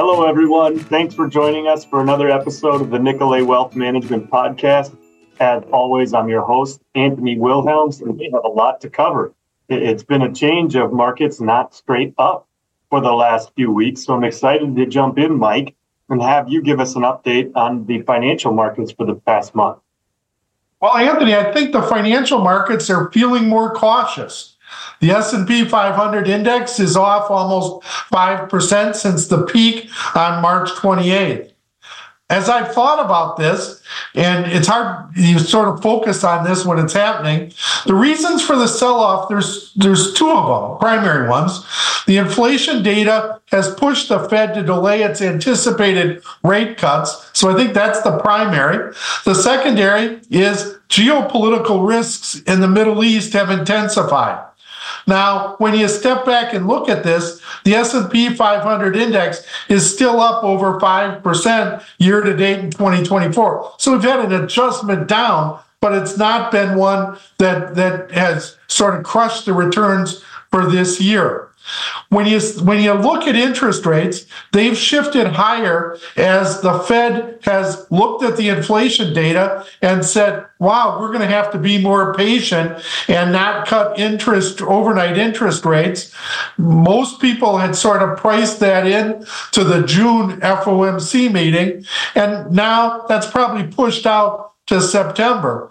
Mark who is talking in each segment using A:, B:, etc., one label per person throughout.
A: Hello, everyone. Thanks for joining us for another episode of the Nicolet Wealth Management Podcast. As always, I'm your host, Anthony Wilhelms, and we have a lot to cover. It's been a change of markets not straight up for the last few weeks, so I'm excited to jump in, Mike, and have you give us an update on the financial markets for the past month.
B: Well, Anthony, I think the financial markets are feeling more cautious. The S&P 500 index is off almost 5% since the peak on March 28th. As I've thought about this, and it's hard, you sort of focus on this when it's happening, the reasons for the sell-off, there's two of them, primary ones. The inflation data has pushed the Fed to delay its anticipated rate cuts, so I think that's the primary. The secondary is geopolitical risks in the Middle East have intensified. Now, when you step back and look at this, the S&P 500 index is still up over 5% year to date in 2024. So we've had an adjustment down, but it's not been one that has sort of crushed the returns for this year. When you look at interest rates, they've shifted higher as the Fed has looked at the inflation data and said, wow, we're going to have to be more patient and not cut overnight interest rates. Most people had sort of priced that in to the June FOMC meeting, and now that's probably pushed out to September.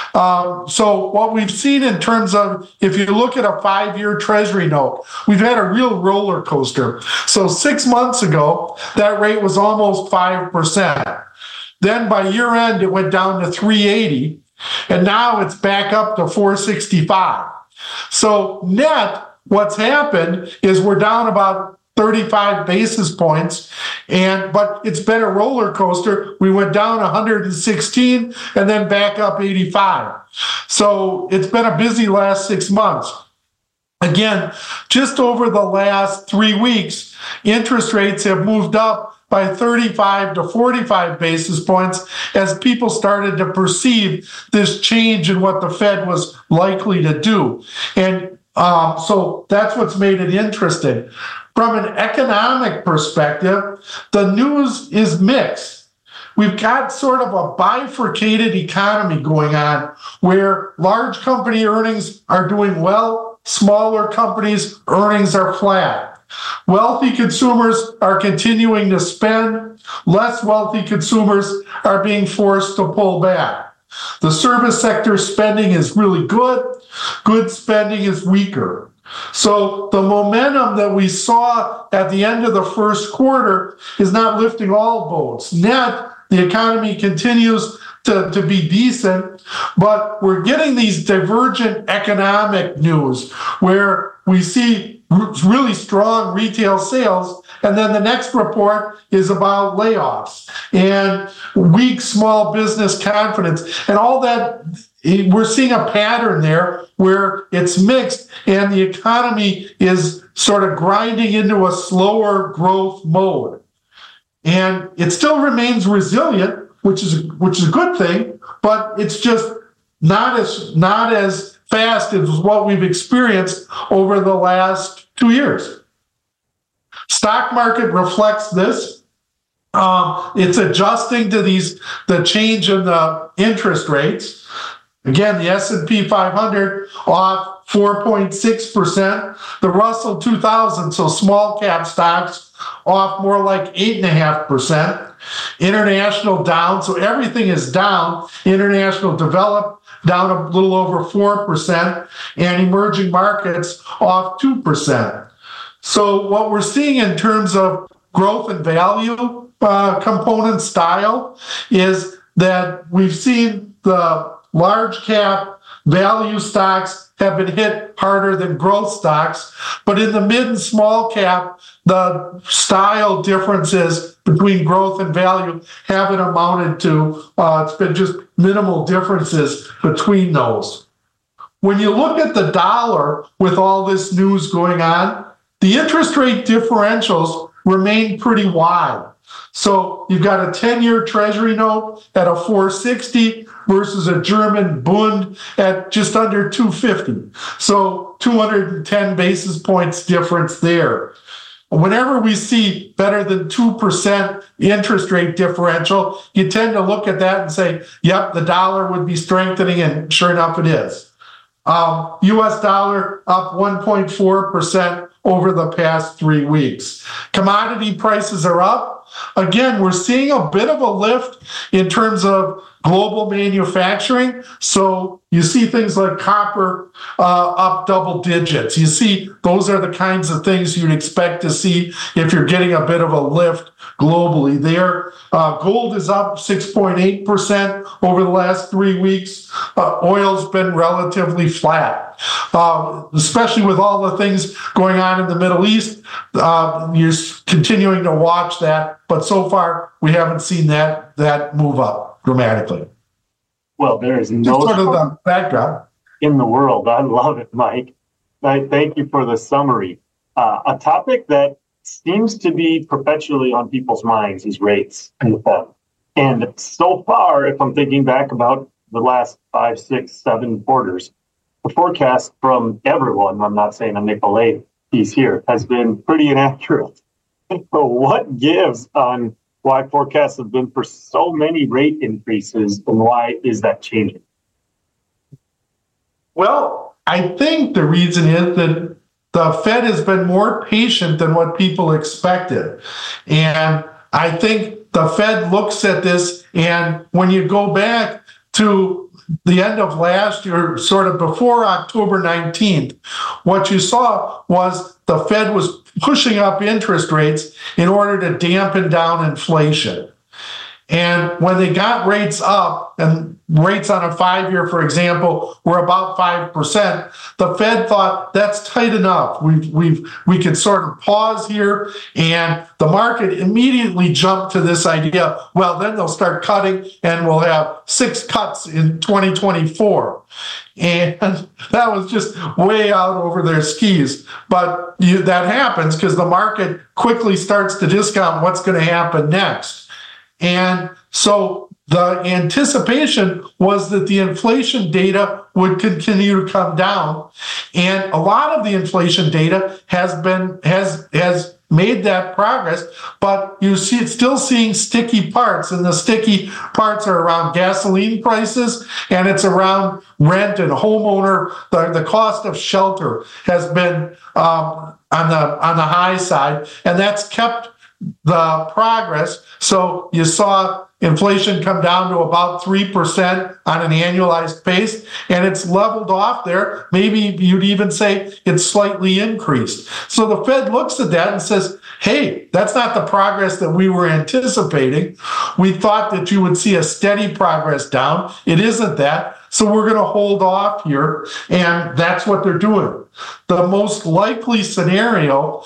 B: So what we've seen in terms of, if you look at a 5-year Treasury note, we've had a real roller coaster. So 6 months ago, that rate was almost 5%. Then by year end, it went down to 380, and now it's back up to 465. So net, what's happened is we're down about 35 basis points, but it's been a roller coaster. We went down 116 and then back up 85. So it's been a busy last 6 months. Again, just over the last 3 weeks, interest rates have moved up by 35 to 45 basis points as people started to perceive this change in what the Fed was likely to do. And so that's what's made it interesting. From an economic perspective, the news is mixed. We've got sort of a bifurcated economy going on where large company earnings are doing well, smaller companies' earnings are flat. Wealthy consumers are continuing to spend, less wealthy consumers are being forced to pull back. The service sector spending is really good spending is weaker. So the momentum that we saw at the end of the first quarter is not lifting all boats. Net, the economy continues to be decent, but we're getting these divergent economic news where we see really strong retail sales, and then the next report is about layoffs and weak small business confidence and all that. We're seeing a pattern there where it's mixed and the economy is sort of grinding into a slower growth mode. And it still remains resilient, which is a good thing, but it's just not as fast as what we've experienced over the last 2 years. Stock market reflects this. It's adjusting to the change in the interest rates. Again, the S&P 500 off 4.6%. The Russell 2000, so small cap stocks, off more like 8.5%. International down, so everything is down. International developed down a little over 4%, and emerging markets off 2%. So what we're seeing in terms of growth and value component style is that we've seen the large cap value stocks have been hit harder than growth stocks, but in the mid and small cap, the style differences between growth and value haven't amounted to, it's been just minimal differences between those. When you look at the dollar with all this news going on, the interest rate differentials remain pretty wide. So you've got a 10-year Treasury note at a 460 versus a German Bund at just under 250. So 210 basis points difference there. whenever we see better than 2% interest rate differential, you tend to look at that and say, yep, the dollar would be strengthening, and sure enough, it is. US dollar up 1.4% over the past 3 weeks. Commodity prices are up. Again, we're seeing a bit of a lift in terms of global manufacturing. So you see things like copper up double digits. You see those are the kinds of things you'd expect to see if you're getting a bit of a lift globally there. Gold is up 6.8% over the last 3 weeks. Oil's been relatively flat, especially with all the things going on in the Middle East. You're continuing to watch that, but so far we haven't seen that move up dramatically.
A: Well, there is no
B: sort of the backdrop
A: in the world. I love it, Mike. Thank you for the summary. A topic that seems to be perpetually on people's minds is rates and the Fed. And so far, if I'm thinking back about the last 5, 6, 7 quarters, the forecast from everyone, I'm not saying a Nicolay piece here, has been pretty inaccurate. So what gives on why forecasts have been for so many rate increases, and why is that changing?
B: Well, I think the reason is that the Fed has been more patient than what people expected. And I think the Fed looks at this, and when you go back to the end of last year, sort of before October 19th, what you saw was the Fed was pushing up interest rates in order to dampen down inflation. And when they got rates up, and rates on a 5-year, for example, were about 5%, the Fed thought that's tight enough. We can sort of pause here, and the market immediately jumped to this idea. Well, then they'll start cutting, and we'll have 6 cuts in 2024. And that was just way out over their skis. But that happens because the market quickly starts to discount what's going to happen next. And so the anticipation was that the inflation data would continue to come down. And a lot of the inflation data has made that progress, but you see it's still seeing sticky parts, and the sticky parts are around gasoline prices, and it's around rent and homeowner. The cost of shelter has been on the high side, and that's kept the progress. So you saw inflation come down to about 3% on an annualized pace, and it's leveled off there. Maybe you'd even say it's slightly increased. So the Fed looks at that and says, hey, that's not the progress that we were anticipating. We thought that you would see a steady progress down. It isn't that. So we're going to hold off here, and that's what they're doing. The most likely scenario,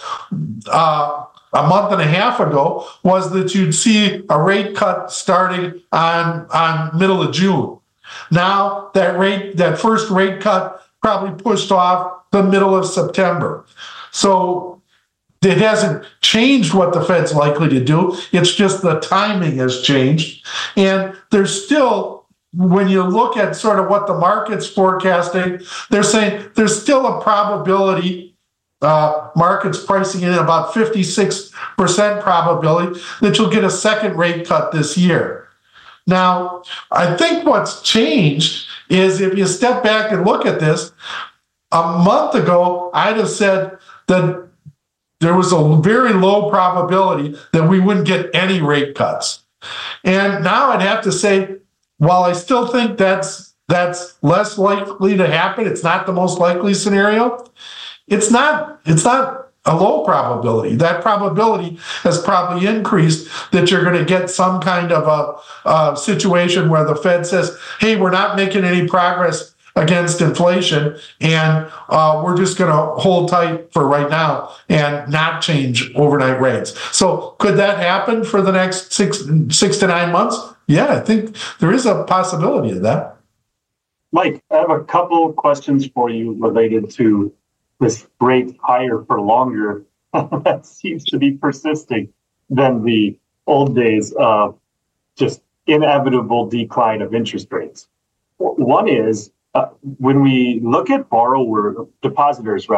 B: a month and a half ago, was that you'd see a rate cut starting on middle of June. Now that first rate cut probably pushed off the middle of September. So it hasn't changed what the Fed's likely to do. It's just the timing has changed. And there's still, when you look at sort of what the market's forecasting, they're saying there's still a probability, market's pricing in about 56% probability that you'll get a second rate cut this year. Now, I think what's changed is if you step back and look at this, a month ago, I'd have said that there was a very low probability that we wouldn't get any rate cuts. And now I'd have to say, while I still think that's less likely to happen, it's not the most likely scenario, it's not a low probability. That probability has probably increased that you're going to get some kind of a situation where the Fed says, hey, we're not making any progress against inflation, and we're just going to hold tight for right now and not change overnight rates. So could that happen for the next six to 9 months? Yeah, I think there is a possibility of that.
A: Mike, I have a couple of questions for you related to this rate higher for longer that seems to be persisting than the old days of just inevitable decline of interest rates. One is when we look at depositors,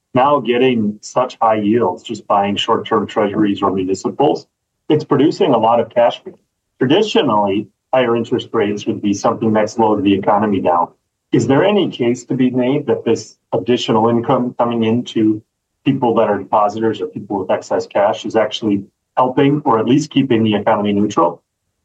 A: now getting such high yields, just buying short-term treasuries or municipals, it's producing a lot of cash flow. Traditionally, higher interest rates would be something that slowed the economy down. Is there any case to be made that this additional income coming into people that are depositors or people with excess cash is actually helping or at least keeping the economy neutral?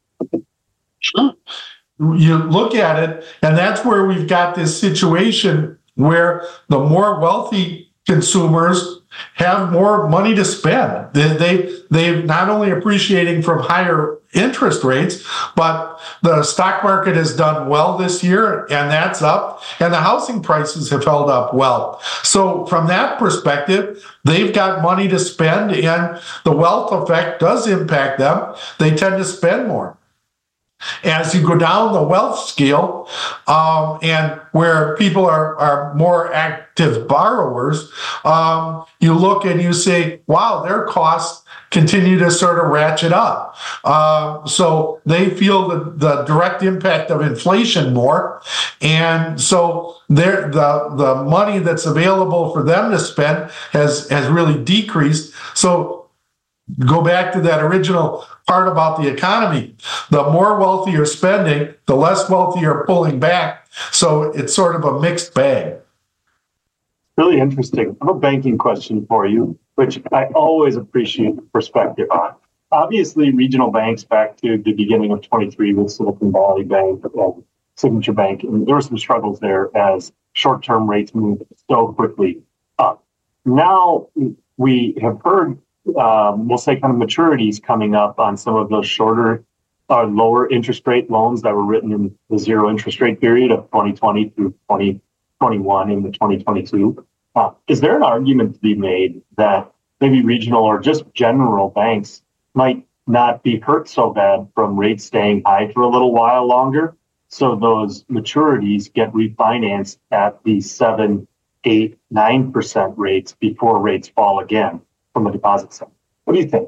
B: Sure. You look at it, and that's where we've got this situation where the more wealthy consumers have more money to spend. They've not only appreciating from higher interest rates, but the stock market has done well this year, and that's up, and the housing prices have held up well. So from that perspective, they've got money to spend, and the wealth effect does impact them. They tend to spend more. As you go down the wealth scale, and where people are more active borrowers, you look and you say, wow, their costs continue to sort of ratchet up. So they feel the direct impact of inflation more. And so the money that's available for them to spend has really decreased. So go back to that original part about the economy. The more wealthy you're spending, the less wealthy you're pulling back. So it's sort of a mixed bag.
A: Really interesting. I have a banking question for you, which I always appreciate the perspective on. Obviously, regional banks back to the beginning of 23 with Silicon Valley Bank and Signature Bank, and there were some struggles there as short-term rates moved so quickly up. Now we have heard we'll say kind of maturities coming up on some of those shorter lower interest rate loans that were written in the zero interest rate period of 2020 through 2021 into 2022. Is there an argument to be made that maybe regional or just general banks might not be hurt so bad from rates staying high for a little while longer? So those maturities get refinanced at the 7, 8, 9% rates before rates fall again from a deposit side. What do you think?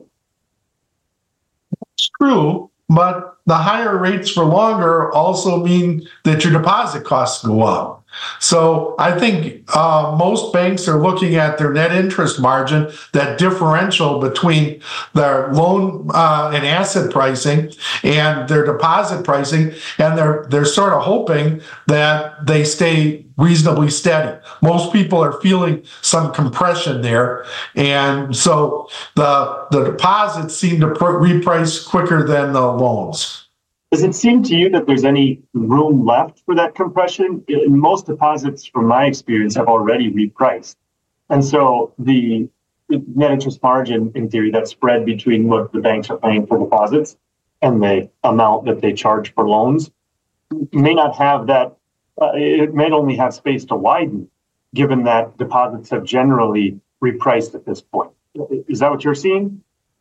B: It's true, but the higher rates for longer also mean that your deposit costs go up. So I think most banks are looking at their net interest margin, that differential between their loan and asset pricing and their deposit pricing, and they're sort of hoping that they stay reasonably steady. Most people are feeling some compression there, and so the deposits seem to reprice quicker than the loans.
A: Does it seem to you that there's any room left for that compression? Most deposits, from my experience, have already repriced. And so the net interest margin, in theory, that spread between what the banks are paying for deposits and the amount that they charge for loans may not have that, it may only have space to widen, given that deposits have generally repriced at this point. Is that what you're seeing?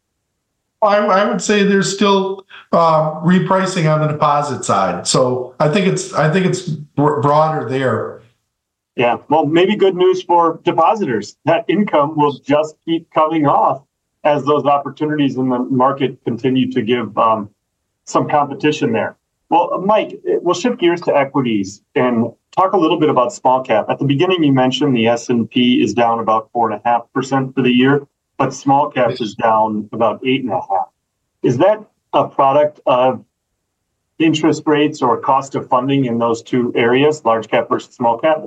B: I would say there's still repricing on the deposit side. So I think it's broader there.
A: Yeah, well, maybe good news for depositors. That income will just keep coming off as those opportunities in the market continue to give some competition there. Well, Mike, we'll shift gears to equities and talk a little bit about small cap. At the beginning, you mentioned the S&P is down about 4.5% for the year, but small cap is down about 8.5%. Is that a product of interest rates or cost of funding in those two areas, large cap versus small cap?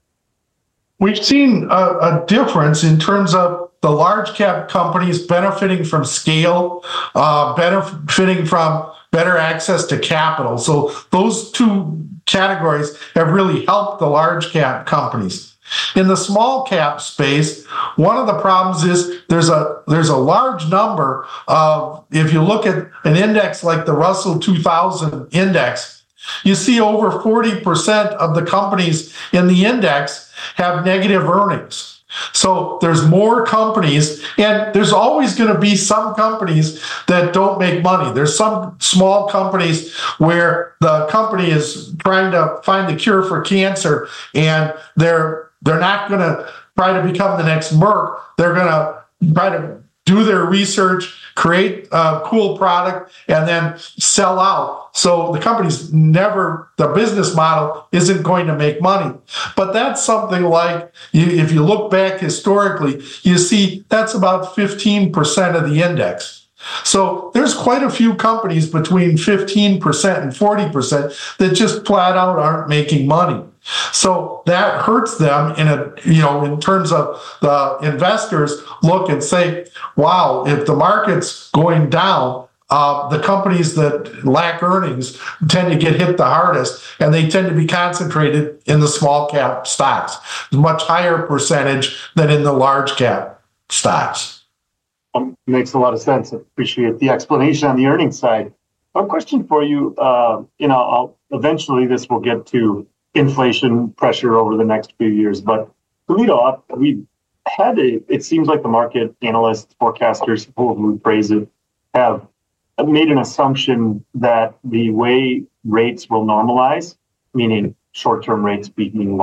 B: We've seen a difference in terms of the large cap companies benefiting from scale, benefiting from better access to capital. So those two categories have really helped the large cap companies. In the small cap space, one of the problems is there's a large number of, if you look at an index like the Russell 2000 index, you see over 40% of the companies in the index have negative earnings. So there's more companies, and there's always going to be some companies that don't make money. There's some small companies where the company is trying to find the cure for cancer, and they're not going to try to become the next Merck. They're going to try to do their research, create a cool product, and then sell out. So the business model isn't going to make money. But that's something like, if you look back historically, you see that's about 15% of the index. So there's quite a few companies between 15% and 40% that just flat out aren't making money. So that hurts them in terms of the investors look and say, wow, if the market's going down, the companies that lack earnings tend to get hit the hardest, and they tend to be concentrated in the small cap stocks, much higher percentage than in the large cap stocks.
A: Makes a lot of sense. I appreciate the explanation on the earnings side. One question for you, eventually this will get to inflation pressure over the next few years, but to lead off, we've had it seems like the market analysts, forecasters, who would phrase it, have made an assumption that the way rates will normalize, meaning short-term rates being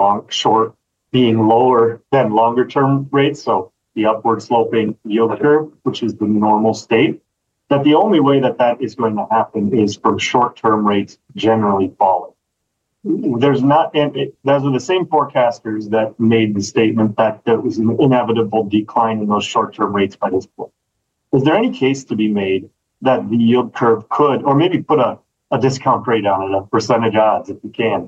A: lower than longer-term rates, so the upward sloping yield curve, which is the normal state, that the only way that is going to happen is from short-term rates generally falling. Those are the same forecasters that made the statement that there was an inevitable decline in those short-term rates by this point. Is there any case to be made that the yield curve could, or maybe put a discount rate on it, a percentage odds if you can,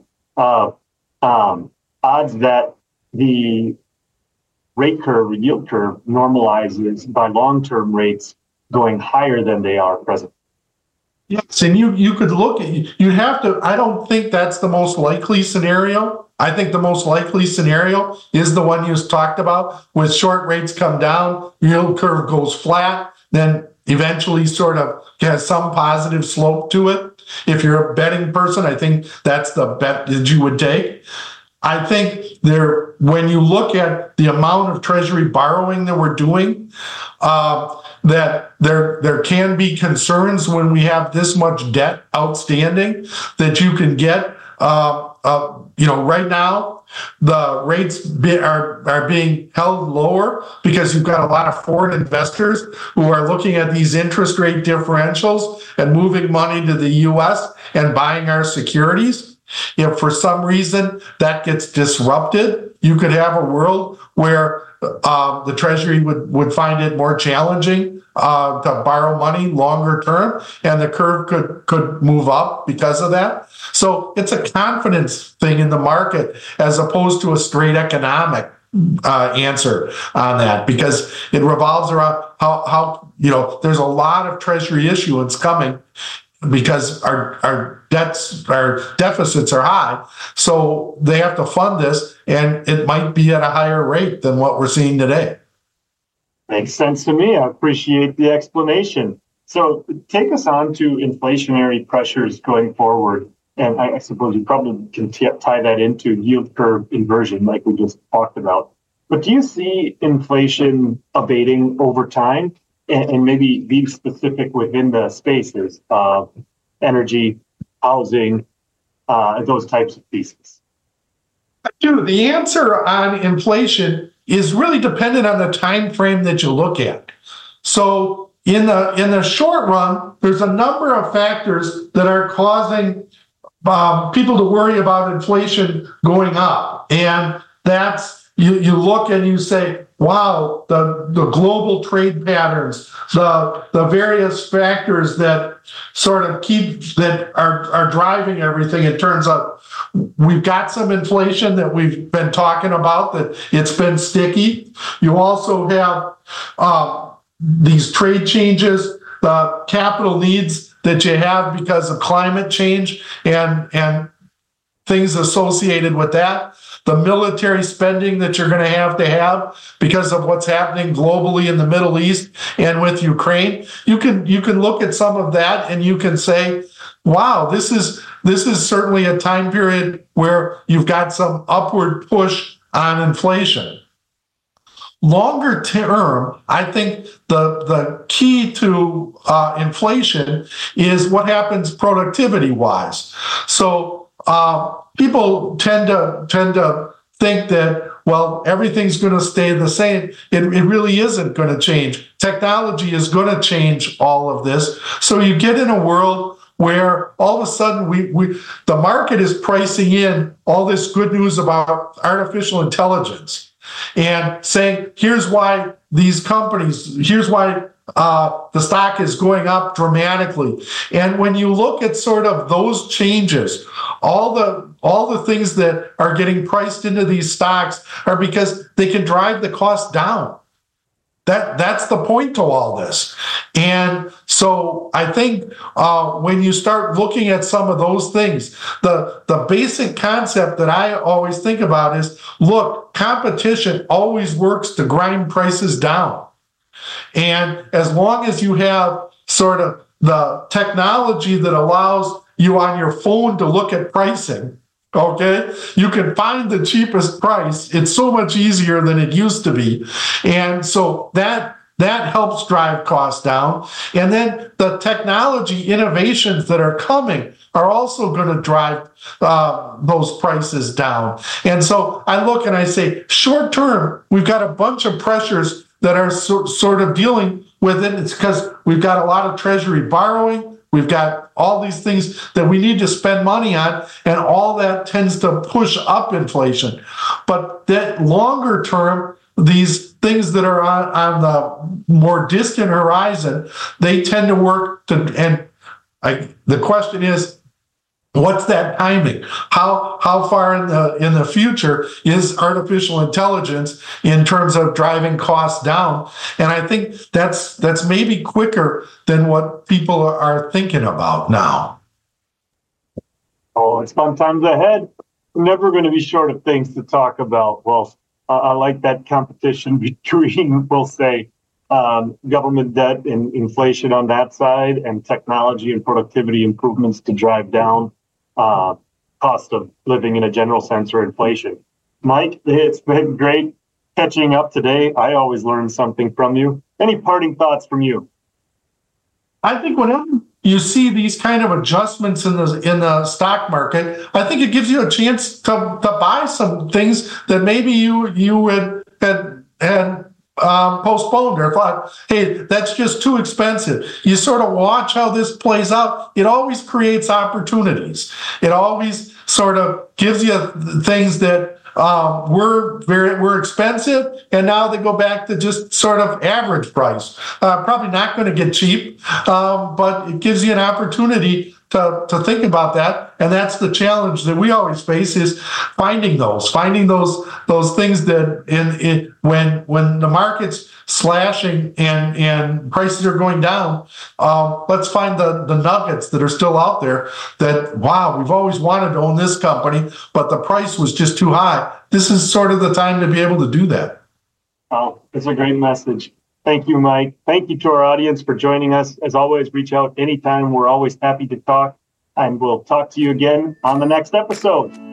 A: odds that the rate curve or yield curve normalizes by long-term rates going higher than they are presently?
B: Yes, and you could look at, you'd have to, I don't think that's the most likely scenario. I think the most likely scenario is the one you talked about, with short rates come down, yield curve goes flat, then eventually sort of has some positive slope to it. If you're a betting person, I think that's the bet that you would take. I think when you look at the amount of Treasury borrowing that we're doing, that there can be concerns when we have this much debt outstanding that you can get. Right now the rates are being held lower because you've got a lot of foreign investors who are looking at these interest rate differentials and moving money to the U.S. and buying our securities. If for some reason that gets disrupted, you could have a world where the Treasury would find it more challenging to borrow money longer term, and the curve could move up because of that. So it's a confidence thing in the market as opposed to a straight economic answer on that, because it revolves around how there's a lot of Treasury issuance coming because our deficits are high, so they have to fund this, and it might be at a higher rate than what we're seeing today.
A: Makes sense to me. I appreciate the explanation. So take us on to inflationary pressures going forward, and I suppose you probably can tie that into yield curve inversion like we just talked about. But do you see inflation abating over time? And maybe be specific within the spaces of energy, housing, those types of pieces?
B: The answer on inflation is really dependent on the time frame that you look at. So in the short run, there's a number of factors that are causing people to worry about inflation going up, and that's you look and you say, wow, the global trade patterns, the various factors that sort of are driving everything. It turns out we've got some inflation that we've been talking about, that it's been sticky. You also have these trade changes, the capital needs that you have because of climate change and things associated with that. The military spending that you're going to have because of what's happening globally in the Middle East and with Ukraine. You can look at some of that and you can say, wow, this is certainly a time period where you've got some upward push on inflation. Longer term, I think the key to inflation is what happens productivity-wise. So people tend to think that, well, everything's going to stay the same. It really isn't going to change. Technology is going to change all of this. So you get in a world where all of a sudden the market is pricing in all this good news about artificial intelligence and saying, here's why these companies, here's why the stock is going up dramatically. And when you look at sort of those changes, all the things that are getting priced into these stocks are because they can drive the cost down. That's the point to all this. And so I think when you start looking at some of those things, the basic concept that I always think about is, look, competition always works to grind prices down. And as long as you have sort of the technology that allows you on your phone to look at pricing, okay, you can find the cheapest price. It's so much easier than it used to be. And so that helps drive costs down. And then the technology innovations that are coming are also going to drive those prices down. And so I look and I say, short term, we've got a bunch of pressures that are sort of dealing with it. It's because we've got a lot of treasury borrowing. We've got all these things that we need to spend money on, and all that tends to push up inflation. But that longer term, these things that are on the more distant horizon, they tend to work to, and the question is, what's that timing? How far in the future is artificial intelligence in terms of driving costs down? And I think that's maybe quicker than what people are thinking about now.
A: Oh, it's fun times ahead. We're never going to be short of things to talk about. Well, I like that competition between, we'll say, government debt and inflation on that side, and technology and productivity improvements to drive down cost of living in a general sense, or inflation. Mike, it's been great catching up today. I always learn something from you. Any parting thoughts from you?
B: I think whenever you see these kind of adjustments in the stock market, I think it gives you a chance to buy some things that maybe you had postponed or thought, hey, that's just too expensive. You sort of watch how this plays out. It always creates opportunities. It always sort of gives you things that were expensive, and now they go back to just sort of average price. Probably not going to get cheap, but it gives you an opportunity to think about that. And that's the challenge that we always face, is finding those things that when the market's slashing and prices are going down, let's find the nuggets that are still out there that, wow, we've always wanted to own this company, but the price was just too high. This is sort of the time to be able to do that.
A: Oh, it's a great message. Thank you, Mike. Thank you to our audience for joining us. As always, reach out anytime. We're always happy to talk, and we'll talk to you again on the next episode.